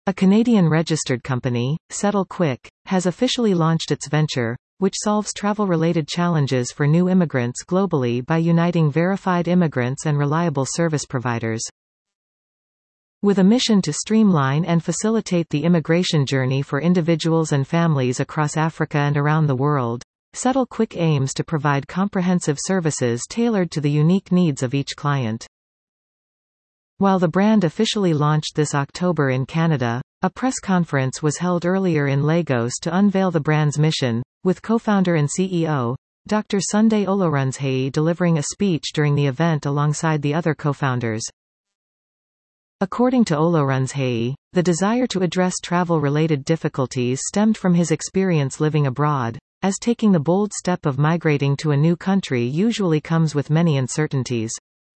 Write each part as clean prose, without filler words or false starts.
A Canadian-registered company, Settle Quick, has officially launched its venture, which solves travel-related challenges for new immigrants globally by uniting verified immigrants and reliable service providers. With a mission to streamline and facilitate the immigration journey for individuals and families across Africa and around the world, Settle Quick aims to provide comprehensive services tailored to the unique needs of each client. While the brand officially launched this October in Canada, a press conference was held earlier in Lagos to unveil the brand's mission, with co-founder and CEO, Dr. Sunday Olorunshayi delivering a speech during the event alongside the other co-founders. According to Olorunshayi, the desire to address travel-related difficulties stemmed from his experience living abroad, as taking the bold step of migrating to a new country usually comes with many uncertainties.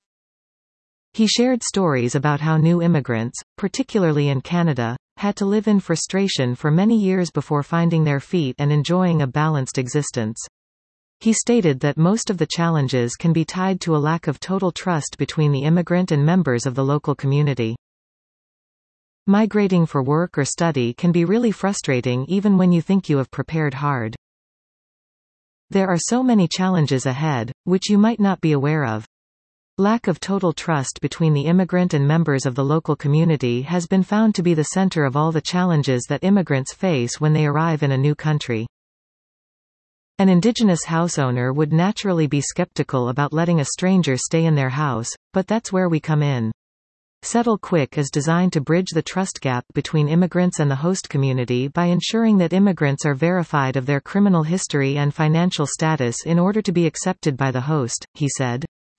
He shared stories about how new immigrants, particularly in Canada, had to live in frustration for many years before finding their feet and enjoying a balanced existence. He stated that most of the challenges can be tied to a lack of total trust between the immigrant and members of the local community. Migrating for work or study can be really frustrating even when you think you have prepared hard. There are so many challenges ahead, which you might not be aware of. Lack of total trust between the immigrant and members of the local community has been found to be the center of all the challenges that immigrants face when they arrive in a new country. An indigenous house owner would naturally be skeptical about letting a stranger stay in their house, but that's where we come in. Settle Quick is designed to bridge the trust gap between immigrants and the host community by ensuring that immigrants are verified of their criminal history and financial status in order to be accepted by the host, he said.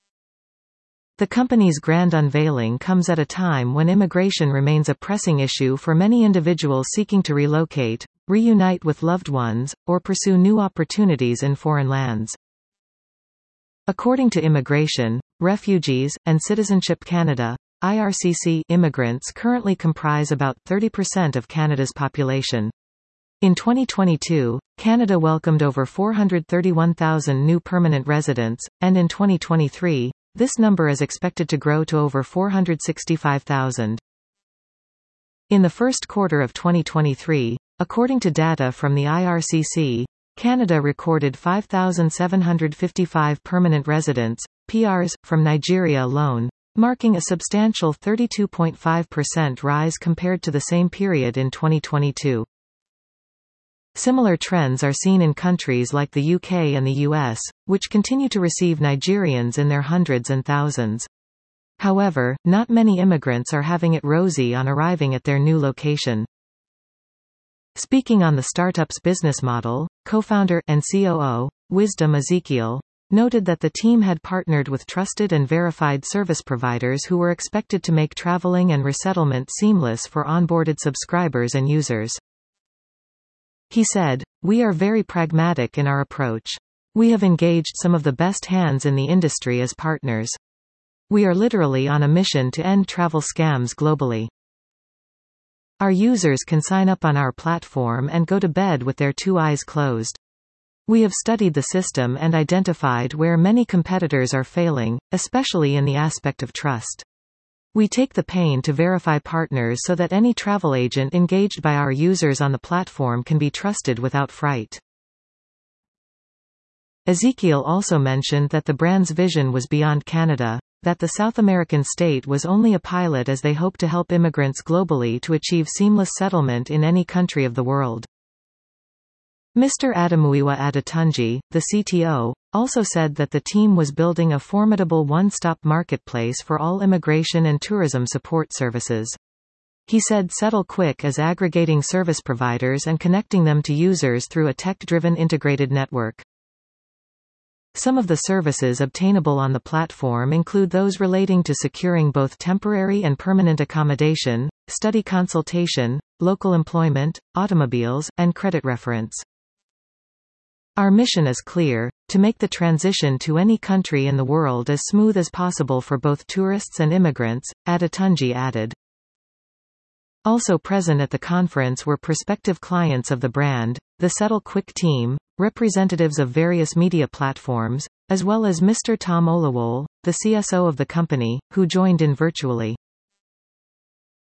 The company's grand unveiling comes at a time when immigration remains a pressing issue for many individuals seeking to relocate, reunite with loved ones, or pursue new opportunities in foreign lands. According to Immigration, Refugees, and Citizenship Canada, IRCC, immigrants currently comprise about 30% of Canada's population. In 2022, Canada welcomed over 431,000 new permanent residents, and in 2023, this number is expected to grow to over 465,000. In the first quarter of 2023, according to data from the IRCC, Canada recorded 5,755 permanent residents, PRs, from Nigeria alone, marking a substantial 32.5% rise compared to the same period in 2022. Similar trends are seen in countries like the UK and the US, which continue to receive Nigerians in their hundreds and thousands. However, not many immigrants are having it rosy on arriving at their new location. Speaking on the startup's business model, co-founder and COO, Wisdom Ezekiel, noted that the team had partnered with trusted and verified service providers who were expected to make traveling and resettlement seamless for onboarded subscribers and users. He said, "We are very pragmatic in our approach. We have engaged some of the best hands in the industry as partners. We are literally on a mission to end travel scams globally. Our users can sign up on our platform and go to bed with their two eyes closed. We have studied the system and identified where many competitors are failing, especially in the aspect of trust. We take the pain to verify partners so that any travel agent engaged by our users on the platform can be trusted without fright." Ezekiel also mentioned that the brand's vision was beyond Canada, that the South American state was only a pilot as they hope to help immigrants globally to achieve seamless settlement in any country of the world. Mr. Adamuyiwa Adetunji, the CTO, also said that the team was building a formidable one-stop marketplace for all immigration and tourism support services. He said Settle Quick is aggregating service providers and connecting them to users through a tech-driven integrated network. Some of the services obtainable on the platform include those relating to securing both temporary and permanent accommodation, study consultation, local employment, automobiles, and credit reference. Our mission is clear: to make the transition to any country in the world as smooth as possible for both tourists and immigrants, Adetunji added. Also present at the conference were prospective clients of the brand, the Settle Quick team, representatives of various media platforms, as well as Mr. Tom Olawole, the CSO of the company, who joined in virtually.